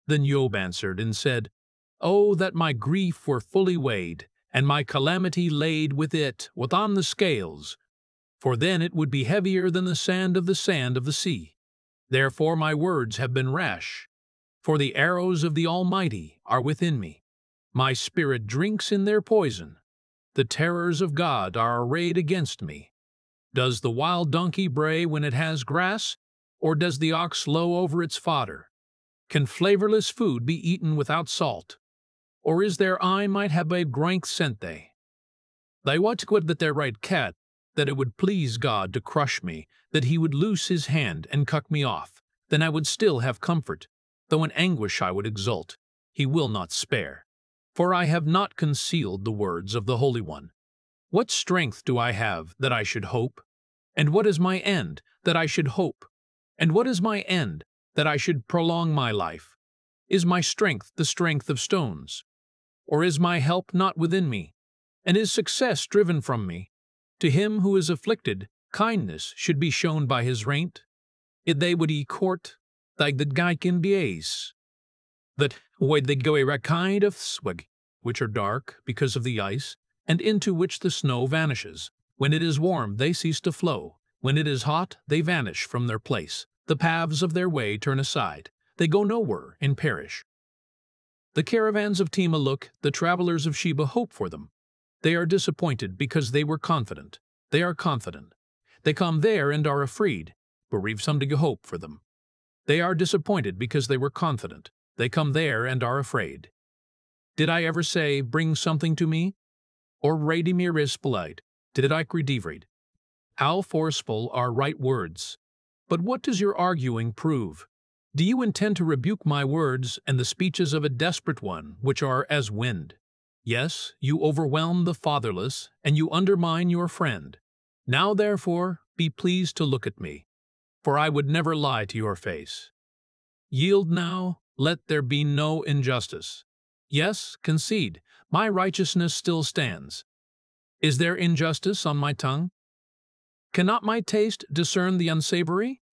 Then Job answered and said, Oh, that my grief were fully weighed, and my calamity laid with it within the scales, for then it would be heavier than the sand of the sea. Therefore my words have been rash, for the arrows of the Almighty are within me. My spirit drinks in their poison. The terrors of God are arrayed against me. Does the wild donkey bray when it has grass, or does the ox low over its fodder? Can flavorless food be eaten without salt? Or is there I might have a grank sent they? They what would that their right cat, that it would please God to crush me, that he would loose his hand and cut me off, then I would still have comfort, though in anguish I would exult. He will not spare. For I have not concealed the words of the Holy One. What strength do I have that I should hope? And what is my end that I should hope? And what is my end that I should prolong my life? Is my strength the strength of stones? Or is my help not within me? And is success driven from me? To him who is afflicted, kindness should be shown by his reint. It they would court, like the gaikin days. That would they go a kind of swig, which are dark because of the ice, and into which the snow vanishes. When it is warm, they cease to flow. When it is hot, they vanish from their place. The paths of their way turn aside. They go nowhere and perish. The caravans of Tema look, the travelers of Sheba hope for them. They are disappointed because they were confident. They are confident. They come there and are afraid, bereave some to hope for them. They are disappointed because they were confident. They come there and are afraid. Did I ever say, bring something to me? Or Radimir is polite? Did I credivread? How forceful are right words? But what does your arguing prove? Do you intend to rebuke my words and the speeches of a desperate one, which are as wind? Yes, you overwhelm the fatherless, and you undermine your friend. Now, therefore, be pleased to look at me, for I would never lie to your face. Yield now, let there be no injustice. Yes, concede, my righteousness still stands. Is there injustice on my tongue? Cannot my taste discern the unsavory?